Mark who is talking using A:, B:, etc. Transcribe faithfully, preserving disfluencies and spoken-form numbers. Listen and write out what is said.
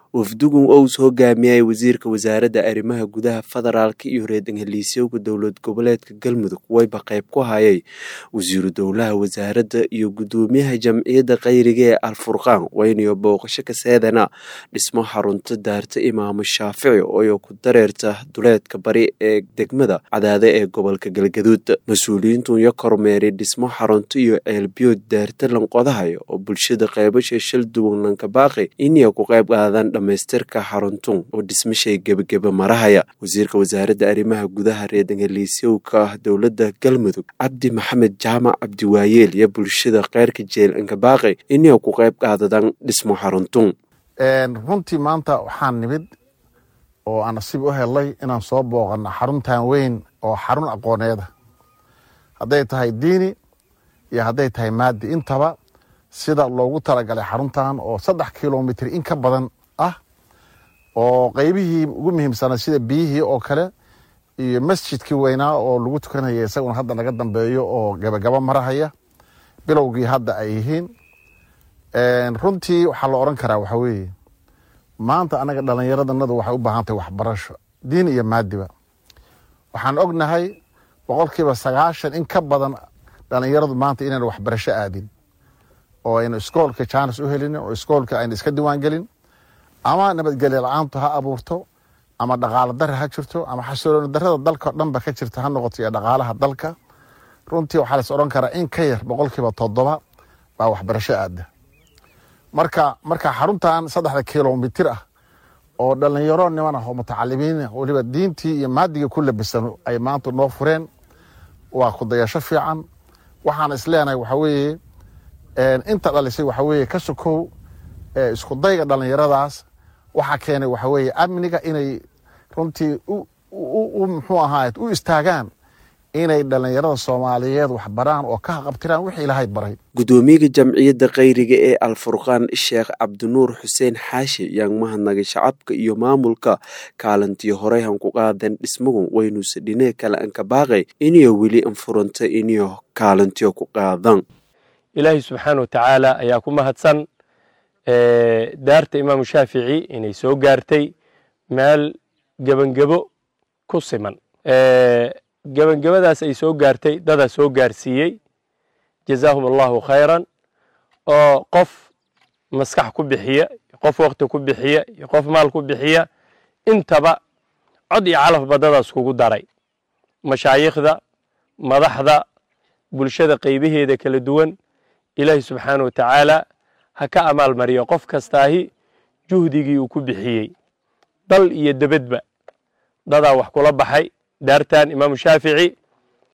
A: wafdugun oo soo hogaamiyay wasiirka wasaaradda arrimaha gudaha federaalka iyo reer Ingiliisiga dowlad goboleedka Galmudug wayba qayb ku hayay wasiiru dowlaha wasaaradda iyo gudoomiyaha jamciyadda qayriga ee Al-Furqaan wayniyo booqasho ka seedana dhismo xarunta daarta Imaam Shaafici oo ku dareerta duleedka bari ee degmada Cadaade ee gobolka Galgaduud mas'uuliyiintu iyo kormeeray dhismo xarunta iyo ceelbiyood daarta lanqodahayo oo bulshada qaybasha shil duwan ka baaqay inay ku qayb qaadan dhamaystirka xaruntun oo dhismashay gabagaba marahaya wasiirka wasaaradda arrimaha gudaha reer Ingiliisiga dowladda Galmudug Cabdi Maxamed Jaamac Cabdi Waayeel iyo bulshada qayrka jeel inka baaqay inay ku qayb qaadaan dhismo xaruntun
B: een runtii maanta waxaan nimid oo aan nasiib u helay inaan soo booqano xaruntan weyn oo xarun aqooneed haday tahay diini iyo haday tahay maadi intaba sida loogu talagalay xaruntan oo saddex kiiloomitir in ka badan ah oo qaybihii ugu muhiimsan sida biyihii oo kale iyo masjidkii weynaa oo lagu tukanayay isaguna hadda naga dambeeyo oo gabagaba marahaya bilowgii hadda ay yihiin een runtii waxa la oran karaa waxa weeye maanta anaga dhalinyaradannadu waxay u baahan tahay waxbarasho diin iyo maadiba waxaan ognahay boqolkiiba sagaashan in ka badan dhalinyaradu maanta inaan waxbarasho aadin oo aynu iskoolka chance u helin oo iskoolka aynu iska diiwaan gelin ama nabadgelyo la'aantu ha abuurto ama dhaqaale darro ha jirto ama xasilooni darrada dalka dhanba ka jirta ha noqoto iyo dhaqaalaha dalka runtii waxaa la oran karaa in ka yar boqolkiiba toddoba baa waxbarasho aada marka marka xaruntan saddexda kiiloomitir ah oo dhalinyaro niman ah oo mutacalimiin ah waliba diintii iyo maadiga ku labisan ay maanta noo fureen waa ku dayasho fiican waxaan isleenahay waxa weeye een inta dhalisay waxa weeye ka sokow ee isku dayga dhalinyaradaas waxa keenay waxa weeye amniga inay runtii u u muxuu ahayd u istaagaan inay dhalinyarada Soomaaliyeed wax baraan oo ka qabtiraan wixii Ilaahay baray
A: gudoomiyaha jamciyadda qayriga ee Al-Furqaan Sheekh Cabdinuur Xuseen Xaashi yang mahadnaqay shacabka iyo maamulka kaalintii hore han ku qaadan dhismagu waynu sidine kala an ka baaqay inay wili in furanta inay kaalintii ku qaadan
C: Ilaahay subhanahu wa ta'ala ayaa ku mahadsan ee daarta Imaam Shaafici inay soo gaartay meel gabangabo ku siman ee gabangabadaas ay soo gaartay dada soo gaarsiiyay jazaahum Allahu khayran oo qof maskax ku bixiya qof waqti ku bixiya qof maal ku bixiya intaba cod iyo calaf badadaas kugu daray mashaayikhda madaxda bulshada qaybaheeda kala duwan Ilaahay subhanahu wa ta'ala ha ka amal mariyo qof kastaahi juhdigii uu ku bixiyay dal iyo dabadba dada wax kula baxay daartan Imaam Shaafici